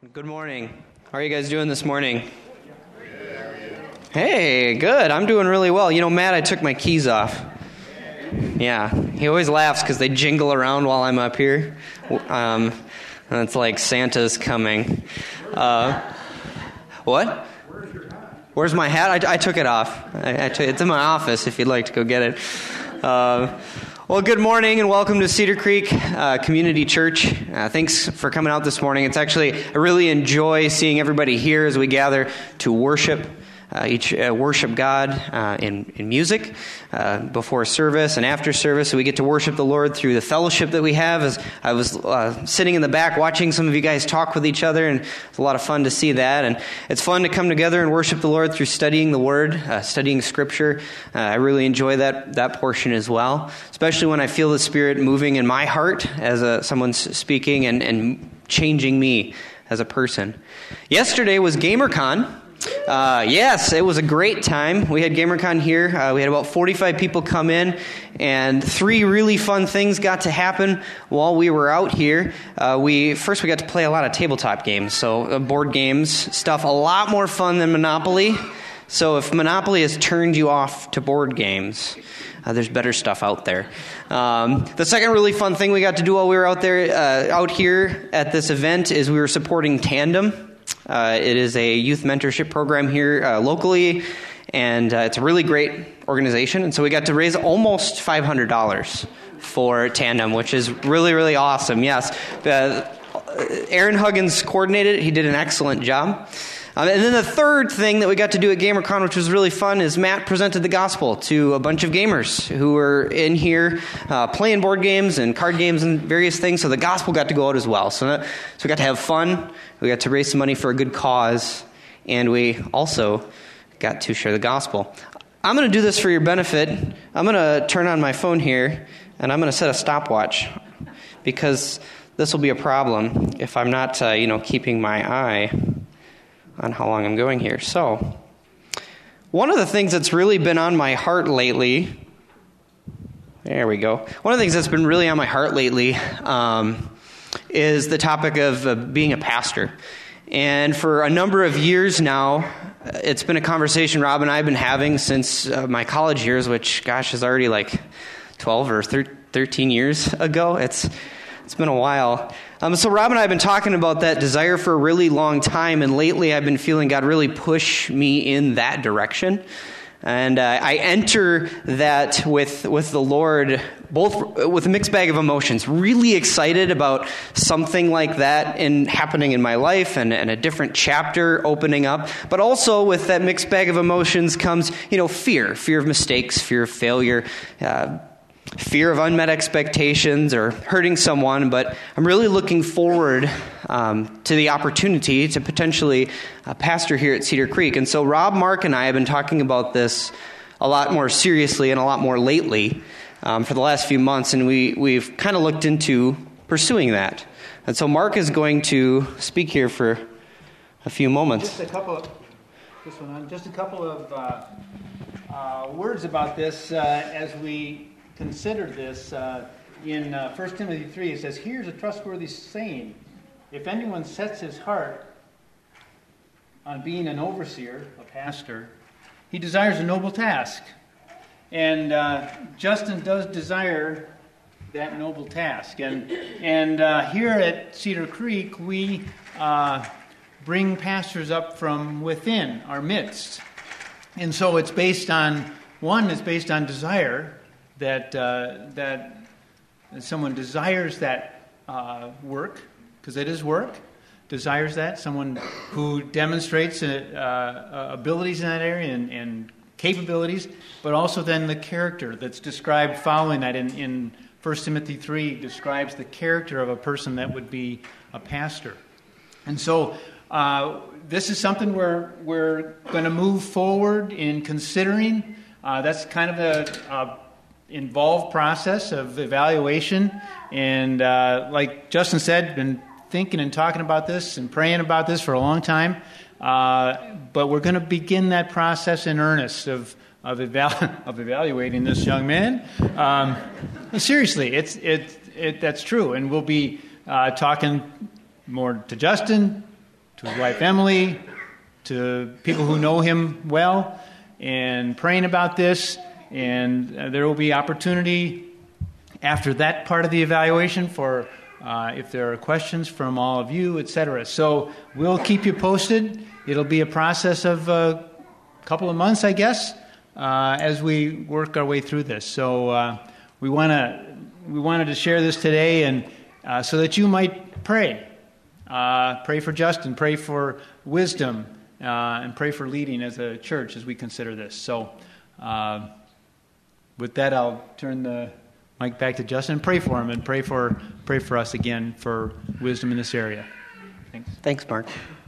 Good morning. How are you guys doing this morning? Hey, good. I'm doing really well. You know, Matt, I took my keys off. Yeah, he always laughs because they jingle around while I'm up here. And it's like Santa's coming. What? Where's my hat? I took it off. It's in my office if you'd like to go get it. Well, good morning and welcome to Cedar Creek Community Church. Thanks for coming out this morning. I really enjoy seeing everybody here as we gather to worship. Worship God in music before service and after service. So we get to worship the Lord through the fellowship that we have. As I was sitting in the back watching some of you guys talk with each other, and it's a lot of fun to see that. And it's fun to come together and worship the Lord through studying the Word, studying Scripture. I really enjoy that portion as well, especially when I feel the Spirit moving in my heart as someone's speaking and changing me as a person. Yesterday was GamerCon. Yes, it was a great time. We had GamerCon here. We had about 45 people come in, and 3 really fun things got to happen while we were out here. We got to play a lot of tabletop games, so board games, stuff a lot more fun than Monopoly. So if Monopoly has turned you off to board games, there's better stuff out there. The second really fun thing we got to do while we were out here at this event is we were supporting Tandem. It is a youth mentorship program here locally, and it's a really great organization. And so we got to raise almost $500 for Tandem, which is really, really awesome. Yes, Aaron Huggins coordinated it. He did an excellent job. And then the third thing that we got to do at GamerCon, which was really fun, is Matt presented the gospel to a bunch of gamers who were in here playing board games and card games and various things. So the gospel got to go out as well. So we got to have fun. We got to raise some money for a good cause. And we also got to share the gospel. I'm going to do this for your benefit. I'm going to turn on my phone here, and I'm going to set a stopwatch, because this will be a problem if I'm not, keeping my eye on how long I'm going here. So, one of the things that's really been on my heart lately, there we go. One of the things that's been really on my heart lately is the topic of being a pastor. And for a number of years now, it's been a conversation Rob and I have been having since my college years, which, gosh, is already like 12 or 13 years ago. It's been a while. So Rob and I have been talking about that desire for a really long time, and lately I've been feeling God really push me in that direction. And I enter that with the Lord, both with a mixed bag of emotions, really excited about something like that happening in my life and a different chapter opening up. But also with that mixed bag of emotions comes, fear of mistakes, fear of failure, fear of unmet expectations or hurting someone. But I'm really looking forward to the opportunity to potentially pastor here at Cedar Creek. And so Rob, Mark, and I have been talking about this a lot more seriously and a lot more lately for the last few months, and we've kind of looked into pursuing that. And so Mark is going to speak here for a few moments. Just a couple of words about this as we consider this. In 1 Timothy 3, it says, "Here's a trustworthy saying. If anyone sets his heart on being an overseer, a pastor, he desires a noble task." And Justin does desire that noble task. And here at Cedar Creek, we bring pastors up from within our midst. And so it's based on desire, that someone desires that work, because it is work, desires that, someone who demonstrates abilities in that area and capabilities, but also then the character that's described following that in 1 Timothy 3 describes the character of a person that would be a pastor. And so this is something we're going to move forward in considering. That's kind of a involved process of evaluation, and like Justin said, been thinking and talking about this and praying about this for a long time, but we're going to begin that process in earnest of evaluating this young man. Seriously, that's true, and we'll be talking more to Justin, to his wife Emily, to people who know him well, and praying about this. And there will be opportunity after that part of the evaluation for if there are questions from all of you, etc. So we'll keep you posted. It'll be a process of a couple of months, I guess, as we work our way through this. So we wanted to share this today, and so that you might pray. Pray for Justin, pray for wisdom, and pray for leading as a church as we consider this. So with that, I'll turn the mic back to Justin and pray for him, and pray for us again for wisdom in this area. Thanks, Mark.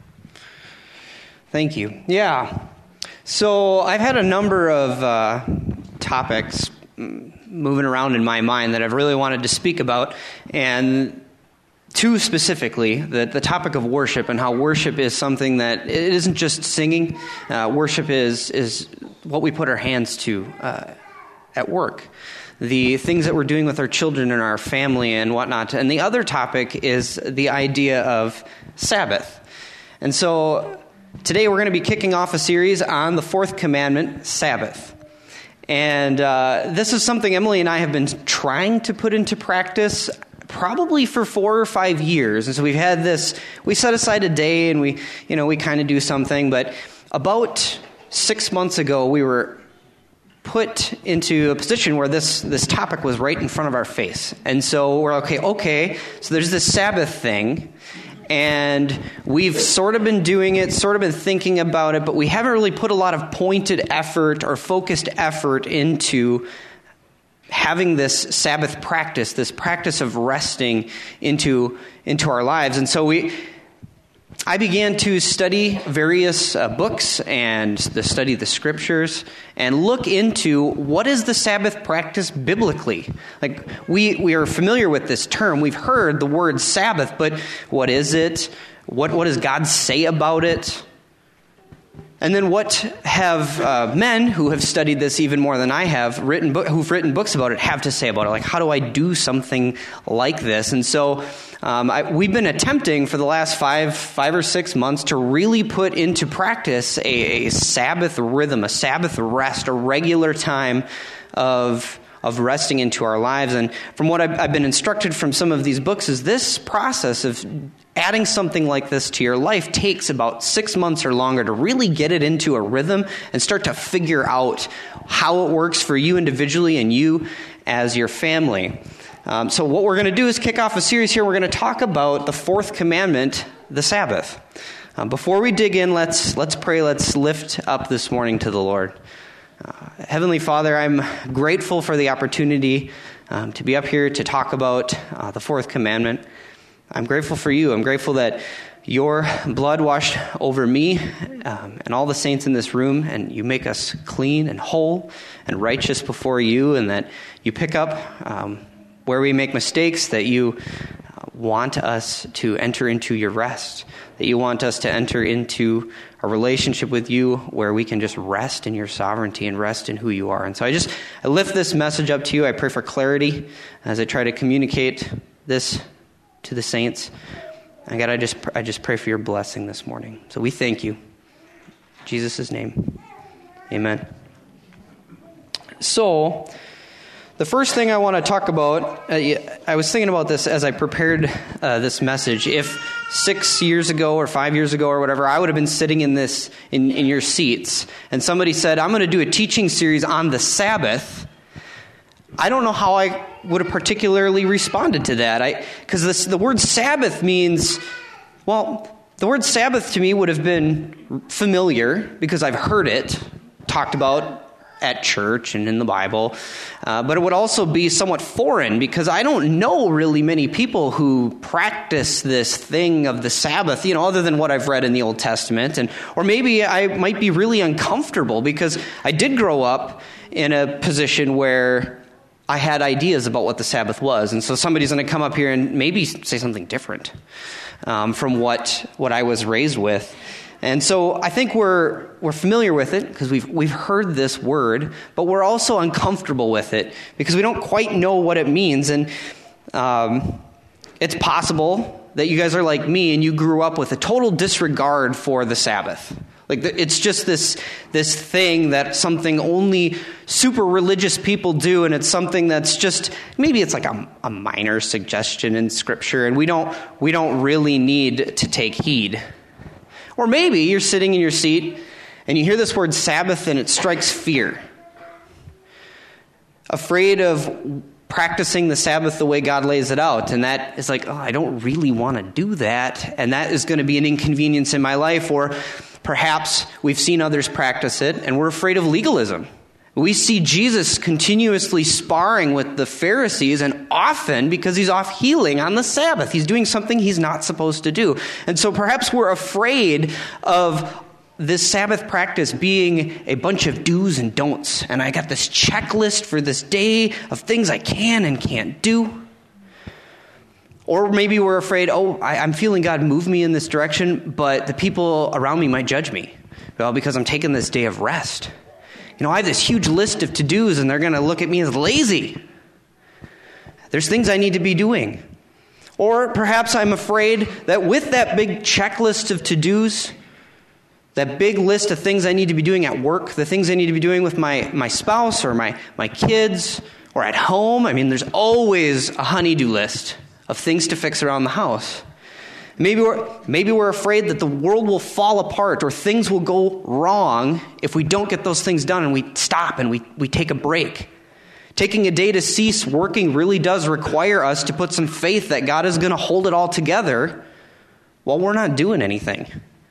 Thank you. Yeah. So I've had a number of topics moving around in my mind that I've really wanted to speak about, and two specifically, the topic of worship and how worship is something that it isn't just singing. Worship is what we put our hands to at work, the things that we're doing with our children and our family and whatnot. And the other topic is the idea of Sabbath. And so today we're going to be kicking off a series on the fourth commandment, Sabbath. And this is something Emily and I have been trying to put into practice probably for 4 or 5 years. And so we've had this, we set aside a day and we kind of do something. But about 6 months ago, we were put into a position where this topic was right in front of our face. And so we're okay, so there's this Sabbath thing. And we've sort of been doing it, sort of been thinking about it, but we haven't really put a lot of pointed effort or focused effort into having this Sabbath practice, this practice of resting into our lives. And so I began to study various books and study the scriptures and look into what is the Sabbath practice biblically. Like we are familiar with this term. We've heard the word Sabbath, but what is it? What does God say about it? And then what have men who have studied this even more than I have, who've written books about it, have to say about it? Like, how do I do something like this? And so we've been attempting for the last 5 or 6 months to really put into practice a Sabbath rhythm, a Sabbath rest, a regular time of resting into our lives. And from what I've been instructed from some of these books is this process of adding something like this to your life takes about 6 months or longer to really get it into a rhythm and start to figure out how it works for you individually and you as your family. So what we're going to do is kick off a series here. We're going to talk about the fourth commandment, the Sabbath. Before we dig in, let's pray. Let's lift up this morning to the Lord. Heavenly Father, I'm grateful for the opportunity to be up here to talk about the fourth commandment. I'm grateful for you. I'm grateful that your blood washed over me and all the saints in this room, and you make us clean and whole and righteous before you, and that you pick up where we make mistakes, that you want us to enter into your rest, that you want us to enter into a relationship with you where we can just rest in your sovereignty and rest in who you are. And so I lift this message up to you. I pray for clarity as I try to communicate this to the saints. And God, I just pray for your blessing this morning. So we thank you. In Jesus' name, amen. So the first thing I want to talk about, I was thinking about this as I prepared this message. If 6 years ago or 5 years ago or whatever, I would have been sitting in your seats, and somebody said, I'm going to do a teaching series on the Sabbath, I don't know how I would have particularly responded to that. Because the word Sabbath means, the word Sabbath to me would have been familiar because I've heard it talked about at church and in the Bible, but it would also be somewhat foreign because I don't know really many people who practice this thing of the Sabbath, other than what I've read in the Old Testament, or maybe I might be really uncomfortable because I did grow up in a position where I had ideas about what the Sabbath was, and so somebody's going to come up here and maybe say something different from what I was raised with. And so I think we're familiar with it because we've heard this word, but we're also uncomfortable with it because we don't quite know what it means. And it's possible that you guys are like me and you grew up with a total disregard for the Sabbath. Like, it's just this thing that something only super religious people do, and it's something that's just, maybe it's like a minor suggestion in Scripture, and we don't really need to take heed. Or maybe you're sitting in your seat and you hear this word Sabbath and it strikes fear. Afraid of practicing the Sabbath the way God lays it out. And that is like, oh, I don't really want to do that. And that is going to be an inconvenience in my life. Or perhaps we've seen others practice it and we're afraid of legalism. We see Jesus continuously sparring with the Pharisees, and often because he's off healing on the Sabbath. He's doing something he's not supposed to do. And so perhaps we're afraid of this Sabbath practice being a bunch of do's and don'ts. And I got this checklist for this day of things I can and can't do. Or maybe we're afraid, I'm feeling God move me in this direction, but the people around me might judge me. Well, because I'm taking this day of rest. I have this huge list of to-dos, and they're going to look at me as lazy. There's things I need to be doing. Or perhaps I'm afraid that with that big checklist of to-dos, that big list of things I need to be doing at work, the things I need to be doing with my spouse or my kids or at home. I mean, there's always a honey-do list of things to fix around the house. Maybe we're afraid that the world will fall apart or things will go wrong if we don't get those things done and we stop and we take a break. Taking a day to cease working really does require us to put some faith that God is going to hold it all together while we're not doing anything.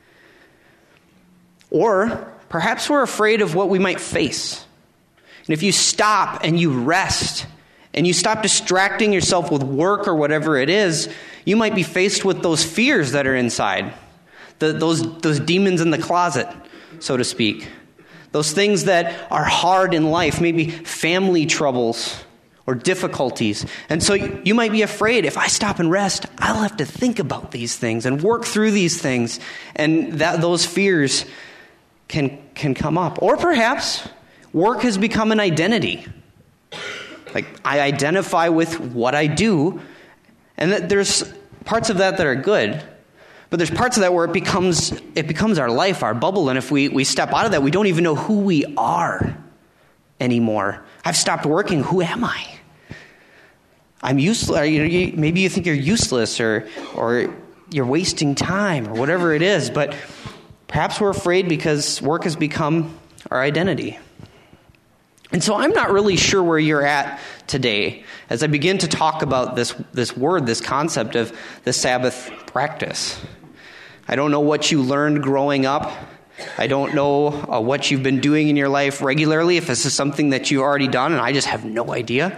Or perhaps we're afraid of what we might face. And if you stop and you rest and you stop distracting yourself with work or whatever it is, you might be faced with those fears that are inside, those demons in the closet, so to speak. Those things that are hard in life, maybe family troubles or difficulties. And so you might be afraid, if I stop and rest, I'll have to think about these things and work through these things. And those fears can come up. Or perhaps work has become an identity. Like, I identify with what I do, and that there's parts of that are good, but there's parts of that where it becomes our life, our bubble, and if we step out of that, we don't even know who we are anymore. I've stopped working. Who am I? I'm useless. Maybe you think you're useless or you're wasting time or whatever it is, but perhaps we're afraid because work has become our identity. And so I'm not really sure where you're at today as I begin to talk about this word, this concept of the Sabbath practice. I don't know what you learned growing up. I don't know what you've been doing in your life regularly, if this is something that you've already done, and I just have no idea.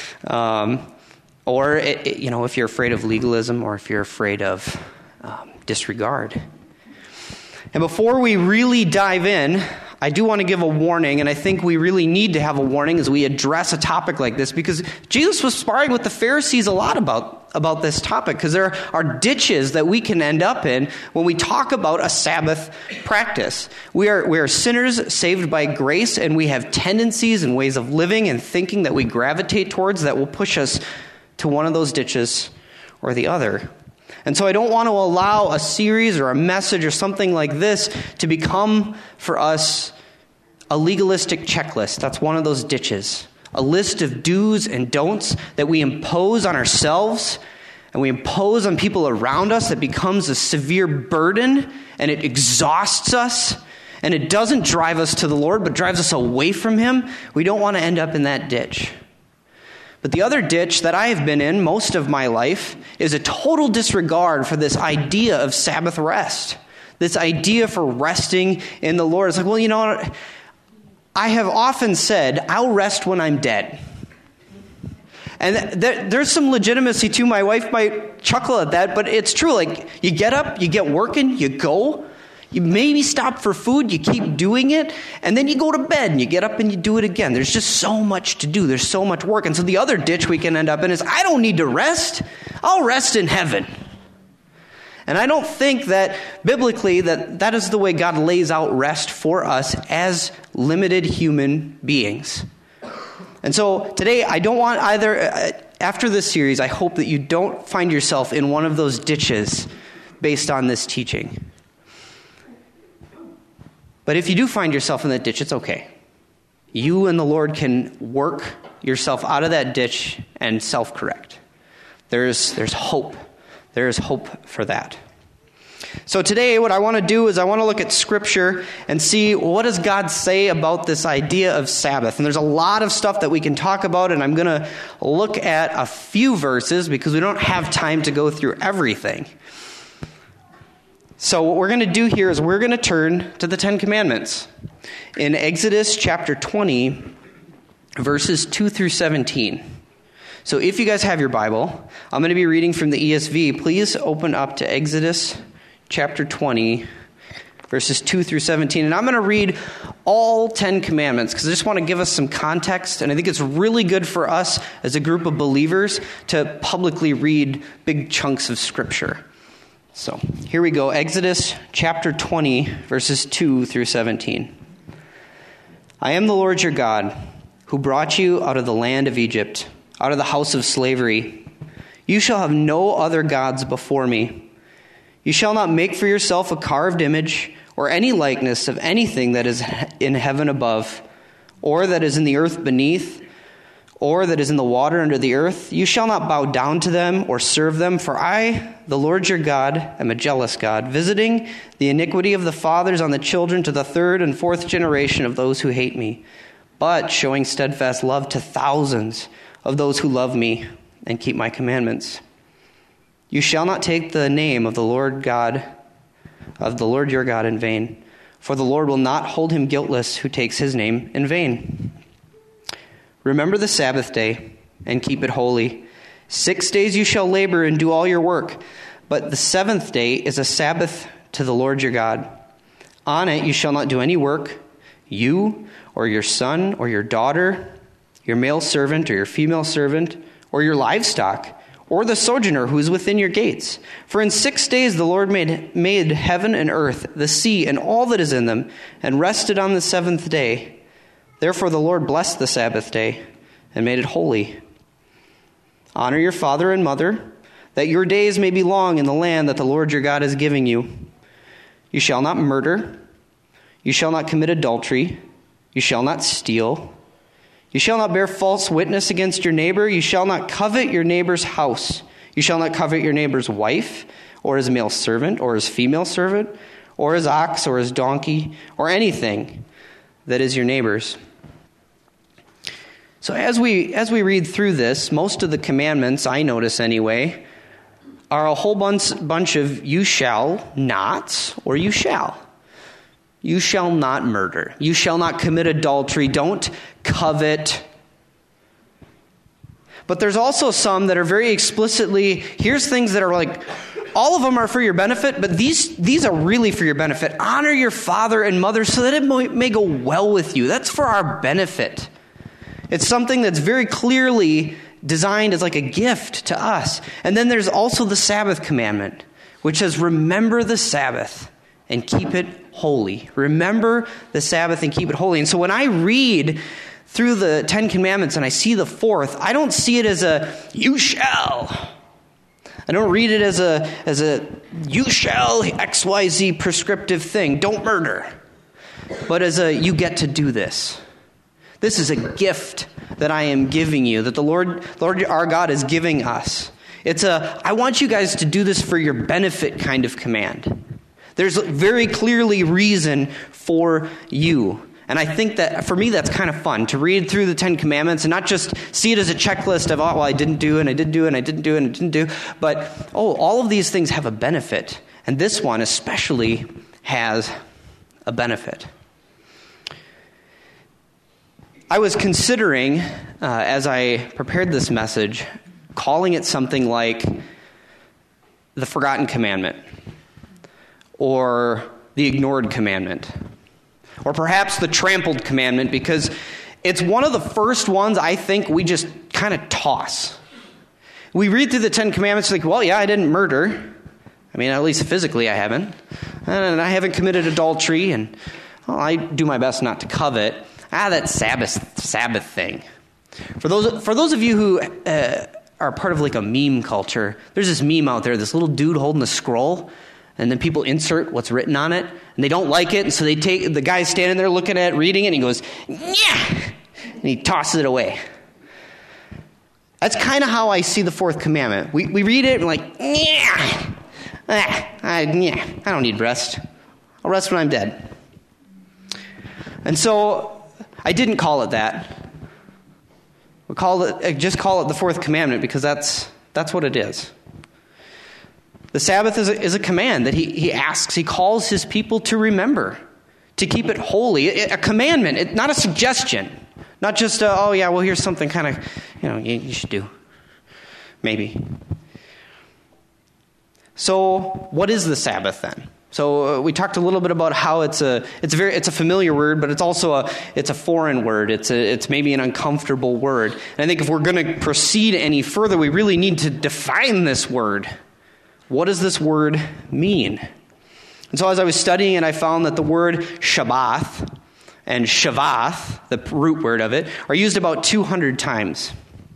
Or if you're afraid of legalism or if you're afraid of disregard. And before we really dive in, I do want to give a warning, and I think we really need to have a warning as we address a topic like this, because Jesus was sparring with the Pharisees a lot about this topic, because there are ditches that we can end up in when we talk about a Sabbath practice. We are sinners saved by grace, and we have tendencies and ways of living and thinking that we gravitate towards that will push us to one of those ditches or the other. And so I don't want to allow a series or a message or something like this to become for us a legalistic checklist. That's one of those ditches. A list of do's and don'ts that we impose on ourselves and we impose on people around us that becomes a severe burden, and it exhausts us, and it doesn't drive us to the Lord but drives us away from Him. We don't want to end up in that ditch. But the other ditch that I have been in most of my life is a total disregard for this idea of Sabbath rest. This idea for resting in the Lord. It's like, well, I have often said, I'll rest when I'm dead. And there's some legitimacy to my wife might chuckle at that, but it's true. Like, you get up, you get working, you go. You maybe stop for food, you keep doing it, and then you go to bed and you get up and you do it again. There's just so much to do. There's so much work. And so the other ditch we can end up in is, I don't need to rest. I'll rest in heaven. And I don't think that biblically that is the way God lays out rest for us as limited human beings. And so today I don't want either after this series, I hope that you don't find yourself in one of those ditches based on this teaching. But if you do find yourself in that ditch, it's okay. You and the Lord can work yourself out of that ditch and self-correct. There's hope. There is hope for that. So today what I want to do is I want to look at Scripture and see what does God say about this idea of Sabbath. And there's a lot of stuff that we can talk about, and I'm going to look at a few verses because we don't have time to go through everything. So what we're going to do here is we're going to turn to the Ten Commandments. In Exodus chapter 20, verses 2 through 17. So if you guys have your Bible, I'm going to be reading from the ESV. Please open up to Exodus chapter 20, verses 2 through 17. And I'm going to read all 10 commandments because I just want to give us some context. And I think it's really good for us as a group of believers to publicly read big chunks of Scripture. So here we go. Exodus chapter 20, verses 2 through 17. I am the Lord your God, who brought you out of the land of Egypt, out of the house of slavery. You shall have no other gods before me. You shall not make for yourself a carved image or any likeness of anything that is in heaven above, or that is in the earth beneath, or that is in the water under the earth. You shall not bow down to them or serve them, for I, the Lord your God, am a jealous God, visiting the iniquity of the fathers on the children to the third and fourth generation of those who hate me, but showing steadfast love to thousands of those who love me and keep my commandments. You shall not take the name of the Lord your God in vain, for the Lord will not hold him guiltless who takes his name in vain. Remember the Sabbath day and keep it holy. 6 days you shall labor and do all your work, but the seventh day is a Sabbath to the Lord your God. On it you shall not do any work, you or your son or your daughter, your male servant or your female servant, or your livestock, or the sojourner who is within your gates. For in 6 days the Lord made heaven and earth, the sea, and all that is in them, and rested on the seventh day. Therefore the Lord blessed the Sabbath day and made it holy. Honor your father and mother, that your days may be long in the land that the Lord your God is giving you. You shall not murder. You shall not commit adultery. You shall not steal. You shall not bear false witness against your neighbor. You shall not covet your neighbor's house. You shall not covet your neighbor's wife, or his male servant, or his female servant, or his ox, or his donkey, or anything that is your neighbor's. So as we read through this, most of the commandments, I notice anyway, are a whole bunch of you shall not, or you shall. You shall not murder. You shall not commit adultery. Don't covet. But there's also some that are very explicitly, here's things that are like, all of them are for your benefit, but these are really for your benefit. Honor your father and mother so that it may go well with you. That's for our benefit. It's something that's very clearly designed as like a gift to us. And then there's also the Sabbath commandment, which says, remember the Sabbath and keep it holy. Remember the Sabbath and keep it holy. And so when I read through the Ten Commandments and I see the fourth, I don't see it as a you shall. I don't read it as a you shall XYZ prescriptive thing. Don't murder. But as a you get to do this. This is a gift that I am giving you, that the Lord our God is giving us. It's I want you guys to do this for your benefit kind of command. There's very clearly reason for you. And I think that, for me, that's kind of fun, to read through the Ten Commandments and not just see it as a checklist of, I didn't do, and I did do, and I didn't do, and I didn't do. But, all of these things have a benefit. And this one especially has a benefit. I was considering, as I prepared this message, calling it something like the Forgotten Commandment, or the Ignored Commandment, or perhaps the Trampled Commandment, because it's one of the first ones I think we just kind of toss. We read through the Ten Commandments like, well, yeah, I didn't murder. I mean, at least physically I haven't. And I haven't committed adultery, and I do my best not to covet. That Sabbath thing. For those of you who are part of like a meme culture. There's this meme out there, this little dude holding a scroll, and then people insert what's written on it, and they don't like it, and so they take, the guy's standing there looking at it, reading it, and he goes, yeah, and he tosses it away. That's kind of how I see the fourth commandment. We read it and like, yeah, I don't need rest. I'll rest when I'm dead. And so I didn't call it that. Just call it the fourth commandment because that's what it is. The Sabbath is a command that he asks, he calls his people to remember, to keep it holy. A commandment, not a suggestion. Not just, here's something kind of, you should do. Maybe. So, what is the Sabbath then? So we talked a little bit about how it's a familiar word, but it's also a foreign word. It's maybe an uncomfortable word. And I think if we're going to proceed any further, we really need to define this word. What does this word mean? And so as I was studying it, I found that the word Shabbath and Shavath, the root word of it, are used about 200 times.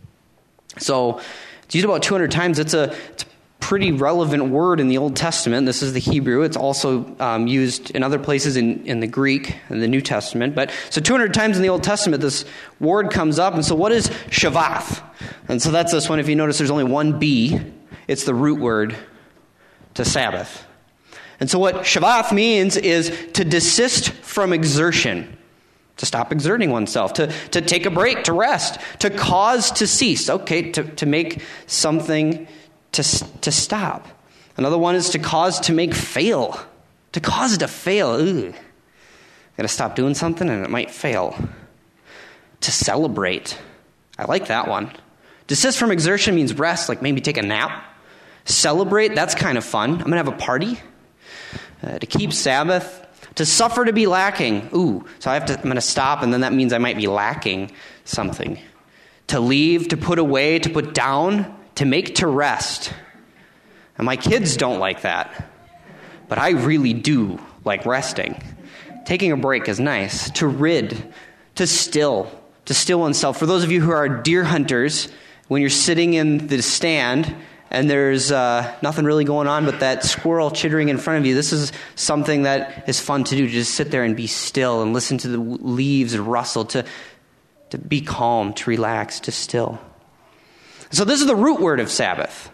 So it's used about 200 times. It's a pretty relevant word in the Old Testament. This is the Hebrew. It's also used in other places in the Greek and the New Testament. But so 200 times in the Old Testament, this word comes up. And so what is Shavath? And so that's this one. If you notice, there's only one B. It's the root word to Sabbath. And so what Shavath means is to desist from exertion. To stop exerting oneself, to take a break, to rest, to cause to cease. Okay, to make something to stop. Another one is to cause to make fail. To cause it to fail. Ugh. Got to stop doing something and it might fail. To celebrate. I like that one. Desist from exertion means rest, like maybe take a nap. Celebrate, that's kind of fun. I'm going to have a party. To keep Sabbath. To suffer to be lacking. So I'm going to stop, and then that means I might be lacking something. To leave, to put away, to put down, to make to rest. And my kids don't like that. But I really do like resting. Taking a break is nice. To rid, to still oneself. For those of you who are deer hunters, when you're sitting in the stand and there's nothing really going on but that squirrel chittering in front of you, this is something that is fun to do, to just sit there and be still and listen to the leaves rustle, to be calm, to relax, to still. So this is the root word of Sabbath.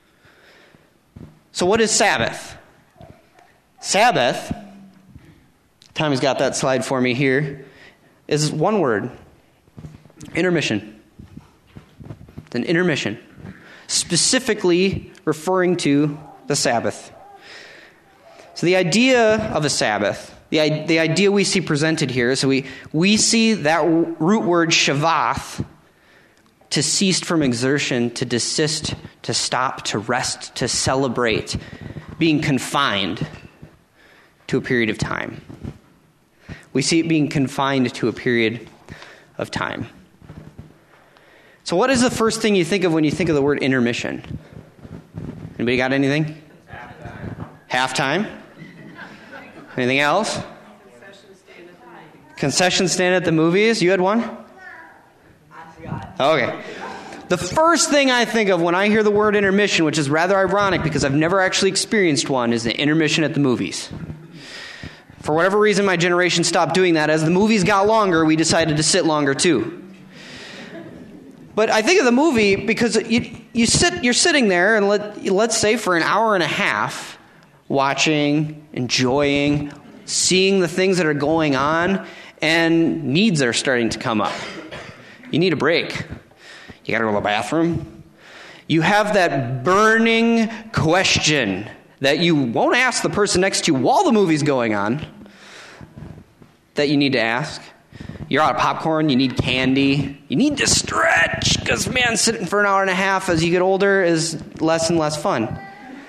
So what is Sabbath? Sabbath, Tommy's got that slide for me here, is one word. Intermission. It's an intermission. Specifically referring to the Sabbath. So the idea of a Sabbath, the idea we see presented here, so we see that root word shavath, to cease from exertion, to desist, to stop, to rest, to celebrate, being confined to a period of time. We see it being confined to a period of time. So what is the first thing you think of when you think of the word intermission? Anybody got anything? Halftime. Anything else? Concession stand at the movies. You had one? I forgot. Okay. The first thing I think of when I hear the word intermission, which is rather ironic because I've never actually experienced one, is the intermission at the movies. For whatever reason, my generation stopped doing that. As the movies got longer, we decided to sit longer too. But I think of the movie because you're sitting there, and let's say for an hour and a half, watching, enjoying, seeing the things that are going on, and needs are starting to come up. You need a break. You got to go to the bathroom. You have that burning question that you won't ask the person next to you while the movie's going on, that you need to ask. You're out of popcorn, you need candy, you need to stretch, because, man, sitting for an hour and a half as you get older is less and less fun.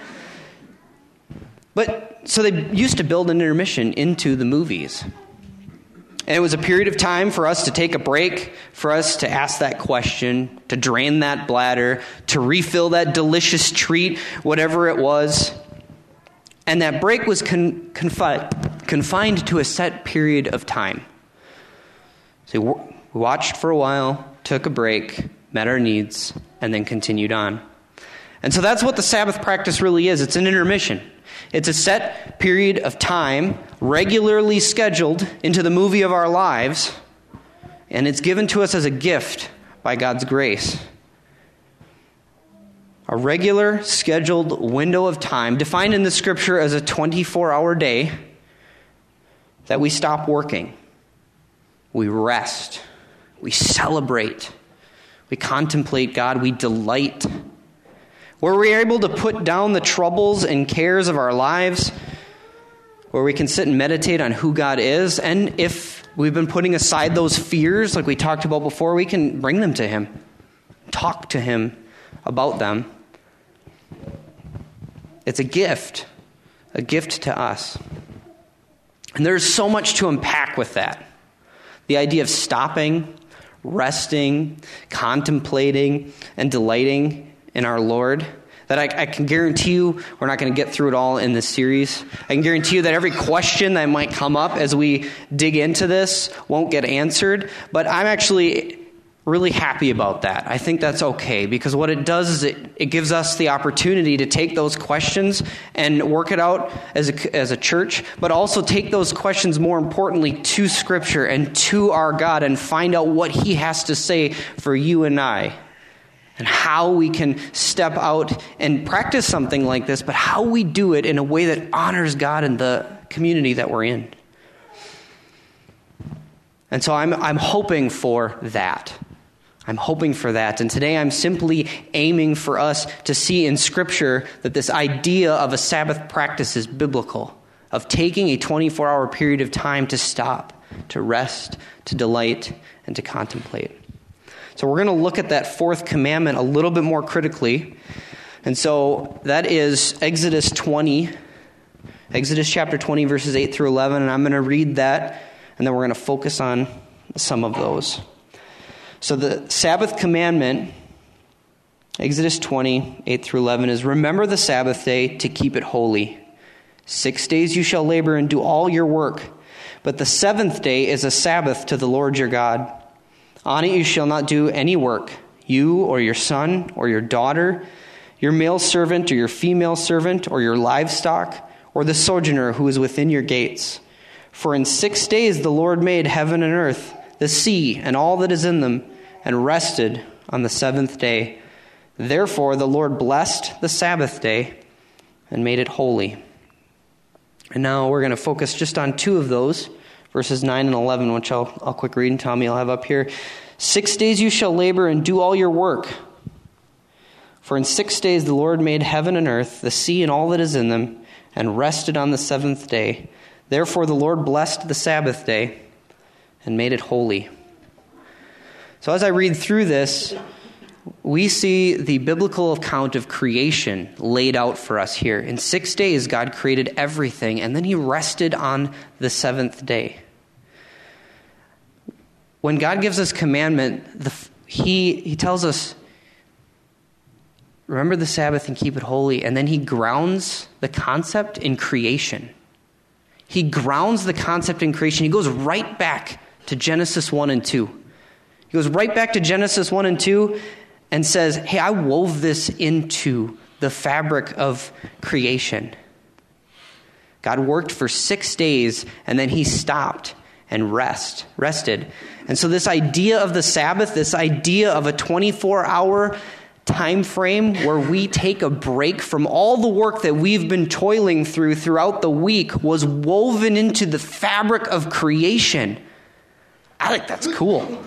But, so they used to build an intermission into the movies. And it was a period of time for us to take a break, for us to ask that question, to drain that bladder, to refill that delicious treat, whatever it was. And that break was confined to a set period of time. So we watched for a while, took a break, met our needs, and then continued on. And so that's what the Sabbath practice really is. It's an intermission. It's a set period of time, regularly scheduled into the movie of our lives, and it's given to us as a gift by God's grace. A regular, scheduled window of time, defined in the Scripture as a 24-hour day, that we stop working. We rest. We celebrate. We contemplate God. We delight. Where we are able to put down the troubles and cares of our lives, where we can sit and meditate on who God is, and if we've been putting aside those fears like we talked about before, we can bring them to Him, talk to Him about them. It's a gift to us. And there's so much to unpack with that. The idea of stopping, resting, contemplating, and delighting in our Lord, that I can guarantee you we're not going to get through it all in this series. I can guarantee you that every question that might come up as we dig into this won't get answered, but I'm actually really happy about that. I think that's okay, because what it does is it gives us the opportunity to take those questions and work it out as a church, but also take those questions, more importantly, to Scripture and to our God, and find out what He has to say for you and I, and how we can step out and practice something like this, but how we do it in a way that honors God and the community that we're in. And so I'm hoping for that. I'm hoping for that. And today I'm simply aiming for us to see in Scripture that this idea of a Sabbath practice is biblical, of taking a 24-hour period of time to stop, to rest, to delight, and to contemplate. So we're going to look at that fourth commandment a little bit more critically. And so that is Exodus chapter 20, verses 8 through 11. And I'm going to read that, and then we're going to focus on some of those. So the Sabbath commandment, Exodus 20, 8 through 11, is, remember the Sabbath day to keep it holy. 6 days you shall labor and do all your work, but the seventh day is a Sabbath to the Lord your God. On it you shall not do any work, you or your son or your daughter, your male servant or your female servant, or your livestock, or the sojourner who is within your gates. For in 6 days the Lord made heaven and earth, the sea, and all that is in them, and rested on the seventh day. Therefore the Lord blessed the Sabbath day and made it holy. And now we're going to focus just on two of those, verses 9 and 11, which I'll quick read, and Tommy will have up here. 6 days you shall labor and do all your work. For in 6 days the Lord made heaven and earth, the sea, and all that is in them, and rested on the seventh day. Therefore the Lord blessed the Sabbath day and made it holy. So as I read through this, we see the biblical account of creation laid out for us here. In 6 days, God created everything, and then He rested on the seventh day. When God gives us commandment, He tells us, remember the Sabbath and keep it holy, and then He grounds the concept in creation. He grounds the concept in creation. He goes right back to Genesis 1 and 2. He goes right back to Genesis 1 and 2 and says, hey, I wove this into the fabric of creation. God worked for 6 days, and then He stopped and rested. And so this idea of the Sabbath, this idea of a 24-hour time frame where we take a break from all the work that we've been toiling throughout the week, was woven into the fabric of creation. I think that's cool.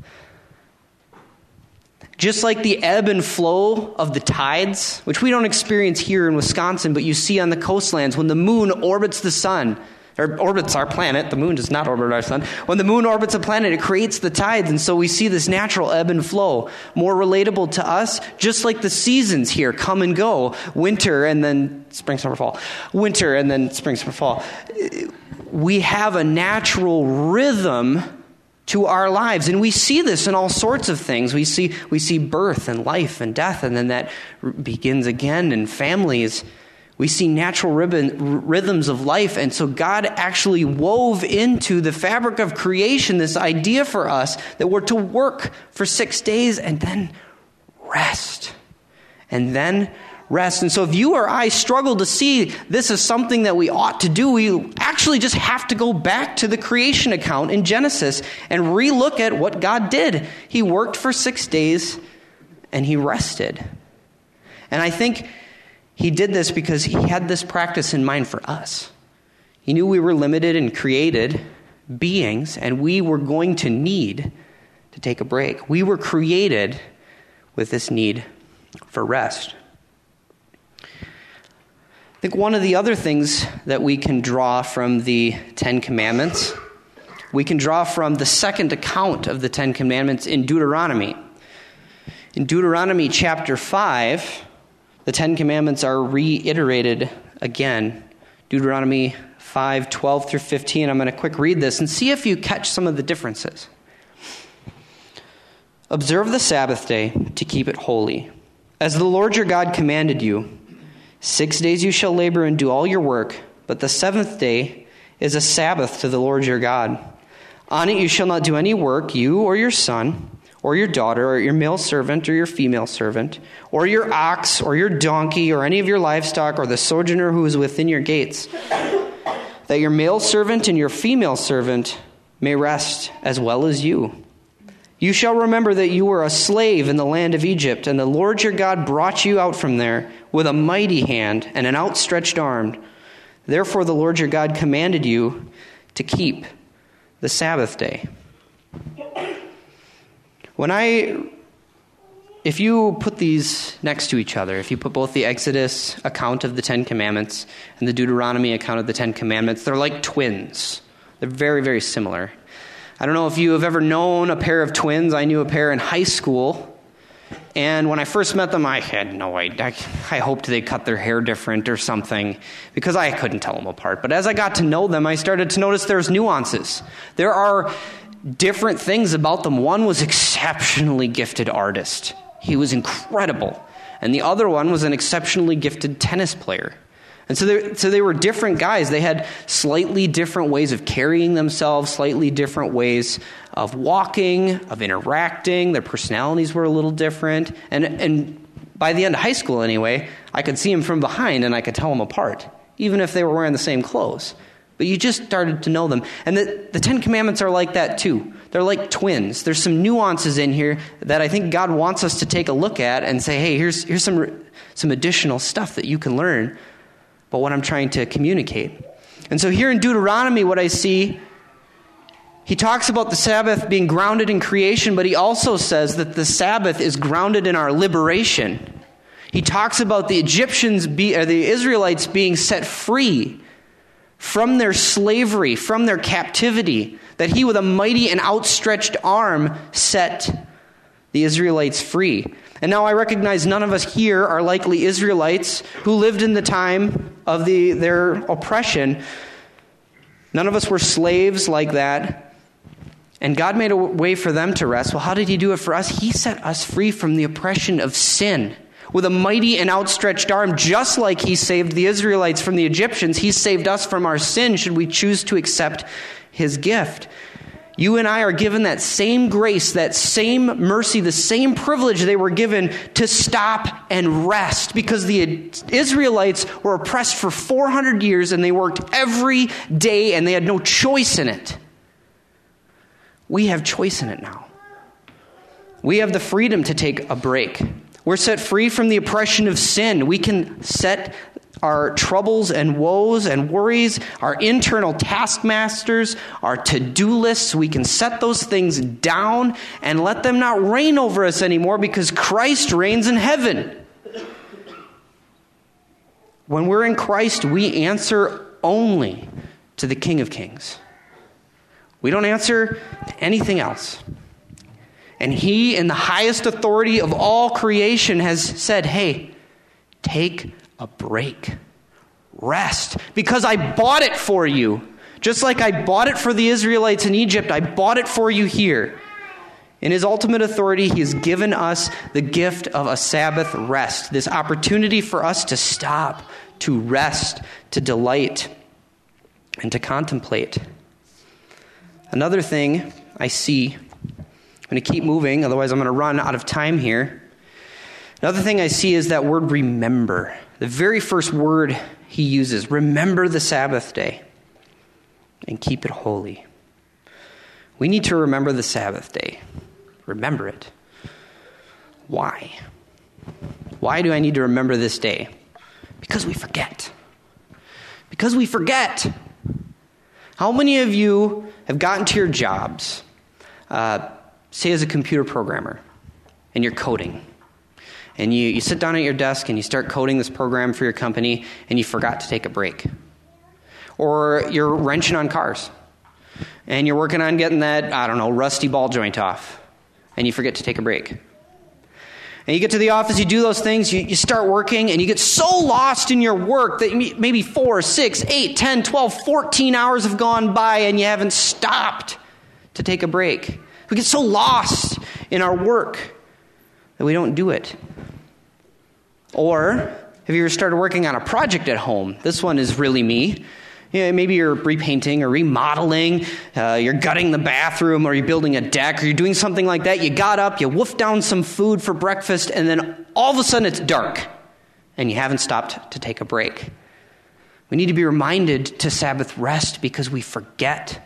Just like the ebb and flow of the tides, which we don't experience here in Wisconsin, but you see on the coastlands when the moon orbits the sun, or orbits our planet. The moon does not orbit our sun. When the moon orbits a planet, it creates the tides, and so we see this natural ebb and flow. More relatable to us, just like the seasons here come and go. Winter and then spring, summer, fall. Winter and then spring, summer, fall. We have a natural rhythm to our lives, and we see this in all sorts of things. We see birth and life and death, and then that begins again in families. We see natural rhythms of life, and so God actually wove into the fabric of creation this idea for us that we're to work for 6 days and then rest. And then rest. And so if you or I struggle to see this as something that we ought to do, we actually just have to go back to the creation account in Genesis and relook at what God did. He worked for 6 days and he rested. And I think he did this because he had this practice in mind for us. He knew we were limited and created beings, and we were going to need to take a break. We were created with this need for rest. I think one of the other things that we can draw from the Ten Commandments, we can draw from the second account of the Ten Commandments in Deuteronomy. In Deuteronomy chapter 5, the Ten Commandments are reiterated again. Deuteronomy 5, 12 through 15. I'm going to quick read this and see if you catch some of the differences. Observe the Sabbath day to keep it holy, as the Lord your God commanded you. 6 days you shall labor and do all your work, but the seventh day is a Sabbath to the Lord your God. On it you shall not do any work, you or your son, or your daughter, or your male servant, or your female servant, or your ox, or your donkey, or any of your livestock, or the sojourner who is within your gates, that your male servant and your female servant may rest as well as you. You shall remember that you were a slave in the land of Egypt, and the Lord your God brought you out from there with a mighty hand and an outstretched arm. Therefore the Lord your God commanded you to keep the Sabbath day. If you put these next to each other, if you put both the Exodus account of the Ten Commandments and the Deuteronomy account of the Ten Commandments, they're like twins. They're very, very similar. I don't know if you have ever known a pair of twins. I knew a pair in high school. And when I first met them, I had no idea. I hoped they cut their hair different or something because I couldn't tell them apart. But as I got to know them, I started to notice there's nuances. There are different things about them. One was exceptionally gifted artist. He was incredible. And the other one was an exceptionally gifted tennis player. And so they were different guys. They had slightly different ways of carrying themselves, slightly different ways of walking, of interacting. Their personalities were a little different. And by the end of high school anyway, I could see them from behind and I could tell them apart, even if they were wearing the same clothes. But you just started to know them. And the Ten Commandments are like that too. They're like twins. There's some nuances in here that I think God wants us to take a look at and say, hey, here's some additional stuff that you can learn about what I'm trying to communicate. And so here in Deuteronomy, what I see, he talks about the Sabbath being grounded in creation, but he also says that the Sabbath is grounded in our liberation. He talks about the the Israelites being set free from their slavery, from their captivity, that he with a mighty and outstretched arm set the Israelites free. And now I recognize none of us here are likely Israelites who lived in the time of their oppression. None of us were slaves like that. And God made a way for them to rest. Well, how did he do it for us? He set us free from the oppression of sin. With a mighty and outstretched arm, just like he saved the Israelites from the Egyptians, he saved us from our sin should we choose to accept his gift. You and I are given that same grace, that same mercy, the same privilege they were given to stop and rest, because the Israelites were oppressed for 400 years and they worked every day and they had no choice in it. We have choice in it now. We have the freedom to take a break. We're set free from the oppression of sin. We can set our troubles and woes and worries, our internal taskmasters, our to-do lists, we can set those things down and let them not reign over us anymore because Christ reigns in heaven. When we're in Christ, we answer only to the King of Kings. We don't answer to anything else. And he, in the highest authority of all creation, has said, hey, take a break. Rest. Because I bought it for you. Just like I bought it for the Israelites in Egypt, I bought it for you here. In his ultimate authority, he has given us the gift of a Sabbath rest. This opportunity for us to stop, to rest, to delight, and to contemplate. Another thing I see, I'm going to keep moving, otherwise I'm going to run out of time here. Another thing I see is that word remember. The very first word he uses, remember the Sabbath day and keep it holy. We need to remember the Sabbath day. Remember it. Why? Why do I need to remember this day? Because we forget. Because we forget. How many of you have gotten to your jobs, say as a computer programmer, and you're coding, and you sit down at your desk and you start coding this program for your company, and you forgot to take a break? Or you're wrenching on cars, and you're working on getting that, rusty ball joint off, and you forget to take a break. And you get to the office, you do those things, you start working, and you get so lost in your work that maybe 4, 6, 8, 10, 12, 14 hours have gone by and you haven't stopped to take a break. We get so lost in our work that we don't do it. Or, have you ever started working on a project at home? This one is really me. Maybe you're repainting or remodeling, you're gutting the bathroom, or you're building a deck, or you're doing something like that. You got up, you wolfed down some food for breakfast, and then all of a sudden it's dark, and you haven't stopped to take a break. We need to be reminded to Sabbath rest because we forget.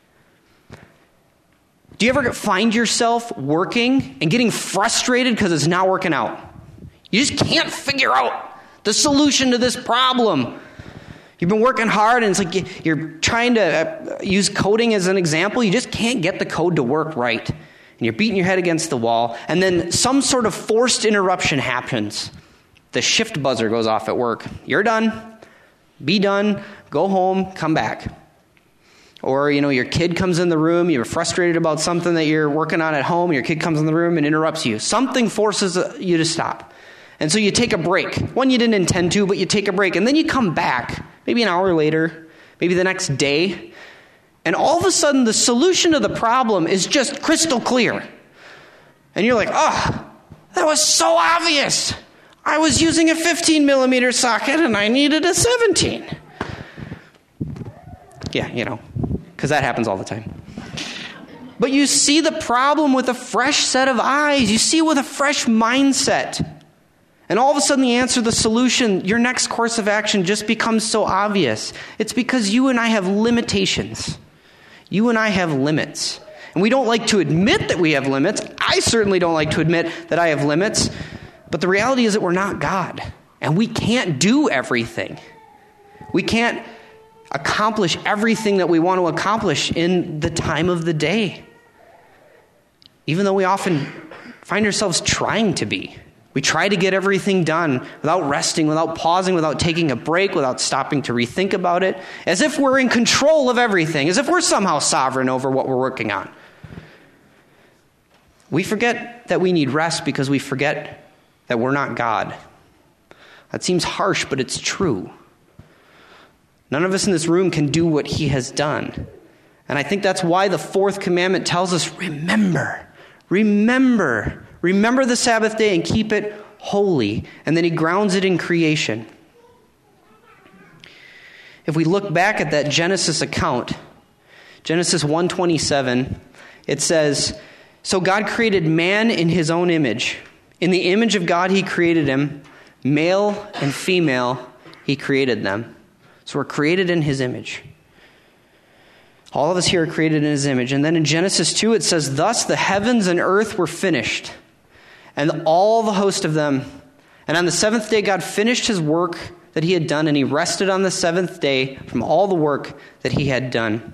Do you ever find yourself working and getting frustrated because it's not working out? You just can't figure out the solution to this problem. You've been working hard, and it's like you're trying to use coding as an example. You just can't get the code to work right. And you're beating your head against the wall, and then some sort of forced interruption happens. The shift buzzer goes off at work. You're done. Be done. Go home. Come back. Or, your kid comes in the room. You're frustrated about something that you're working on at home. Your kid comes in the room and interrupts you. Something forces you to stop. And so you take a break. One you didn't intend to, but you take a break. And then you come back, maybe an hour later, maybe the next day. And all of a sudden, the solution to the problem is just crystal clear. And you're like, that was so obvious. I was using a 15 millimeter socket and I needed a 17. Yeah, because that happens all the time. But you see the problem with a fresh set of eyes. You see it with a fresh mindset. And all of a sudden the answer, the solution, your next course of action just becomes so obvious. It's because you and I have limitations. You and I have limits. And we don't like to admit that we have limits. I certainly don't like to admit that I have limits. But the reality is that we're not God. And we can't do everything. We can't accomplish everything that we want to accomplish in the time of the day. Even though we often find ourselves trying to be. We try to get everything done without resting, without pausing, without taking a break, without stopping to rethink about it, as if we're in control of everything, as if we're somehow sovereign over what we're working on. We forget that we need rest because we forget that we're not God. That seems harsh, but it's true. None of us in this room can do what he has done. And I think that's why the fourth commandment tells us, remember the Sabbath day and keep it holy. And then he grounds it in creation. If we look back at that Genesis account, Genesis 1:27, it says, so God created man in his own image. In the image of God he created him. Male and female he created them. So we're created in his image. All of us here are created in his image. And then in Genesis 2 it says, thus the heavens and earth were finished, and all the host of them. And on the seventh day God finished his work that he had done, and he rested on the seventh day from all the work that he had done.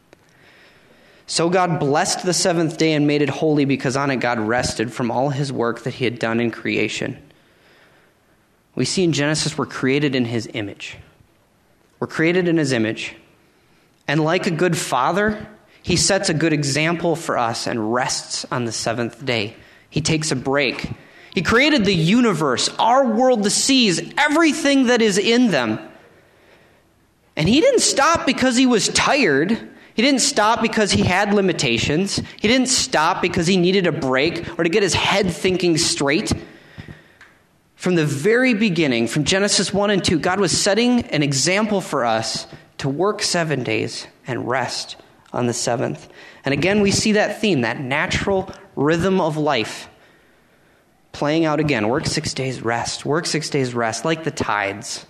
So God blessed the seventh day and made it holy, because on it God rested from all his work that he had done in creation. We see in Genesis we're created in his image. We're created in his image. And like a good father, he sets a good example for us and rests on the seventh day. He takes a break. He created the universe, our world, the seas, everything that is in them. And he didn't stop because he was tired. He didn't stop because he had limitations. He didn't stop because he needed a break or to get his head thinking straight. From the very beginning, from Genesis 1 and 2, God was setting an example for us to work 7 days and rest on the seventh. And again, we see that theme, that natural rhythm of life. playing out again. Work 6 days, rest. Work 6 days, rest, like the tides.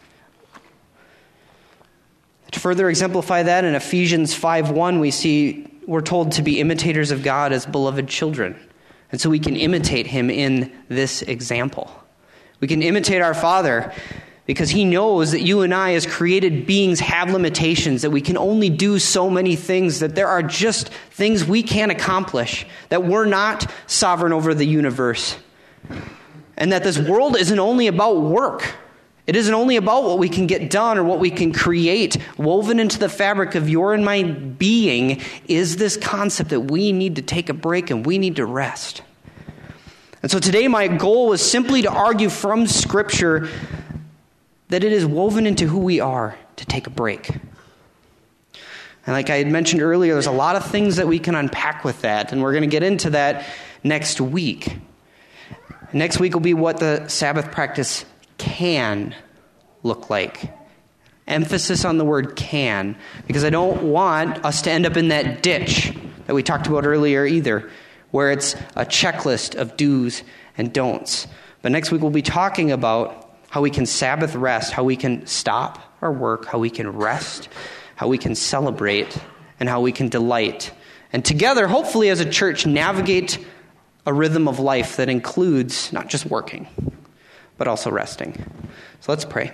To further exemplify that, in Ephesians 5:1, we're told to be imitators of God as beloved children. And so we can imitate him in this example. We can imitate our Father because he knows that you and I as created beings have limitations, that we can only do so many things, that there are just things we can't accomplish, that we're not sovereign over the universe, and that this world isn't only about work. It isn't only about what we can get done or what we can create. Woven into the fabric of your and my being is this concept that we need to take a break and we need to rest. And so today my goal was simply to argue from Scripture that it is woven into who we are to take a break. And like I had mentioned earlier, there's a lot of things that we can unpack with that, and we're going to get into that next week. Next week will be what the Sabbath practice can look like. Emphasis on the word can, because I don't want us to end up in that ditch that we talked about earlier either, where it's a checklist of do's and don'ts. But next week we'll be talking about how we can Sabbath rest, how we can stop our work, how we can rest, how we can celebrate, and how we can delight. And together, hopefully as a church, navigate a rhythm of life that includes not just working, but also resting. So let's pray.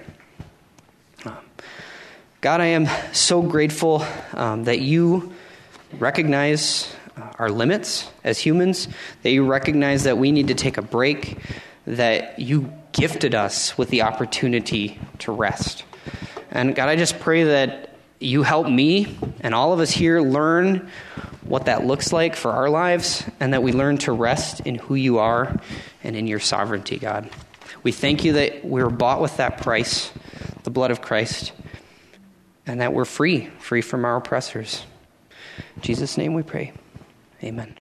God, I am so grateful that you recognize our limits as humans, that you recognize that we need to take a break, that you gifted us with the opportunity to rest. And God, I just pray that you help me and all of us here learn what that looks like for our lives, and that we learn to rest in who you are and in your sovereignty, God. We thank you that we're bought with that price, the blood of Christ, and that we're free from our oppressors. In Jesus' name we pray. Amen.